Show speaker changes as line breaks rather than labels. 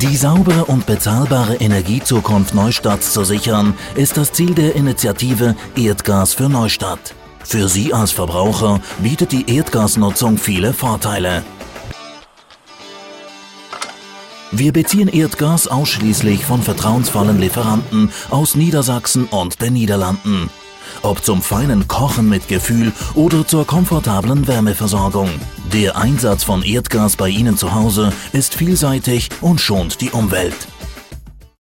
Die saubere und bezahlbare Energiezukunft Neustadts zu sichern, ist das Ziel der Initiative Erdgas für Neustadt. Für Sie als Verbraucher bietet die Erdgasnutzung viele Vorteile. Wir beziehen Erdgas ausschließlich von vertrauensvollen Lieferanten aus Niedersachsen und den Niederlanden. Ob zum feinen Kochen mit Gefühl oder zur komfortablen Wärmeversorgung. Der Einsatz von Erdgas bei Ihnen zu Hause ist vielseitig und schont die Umwelt.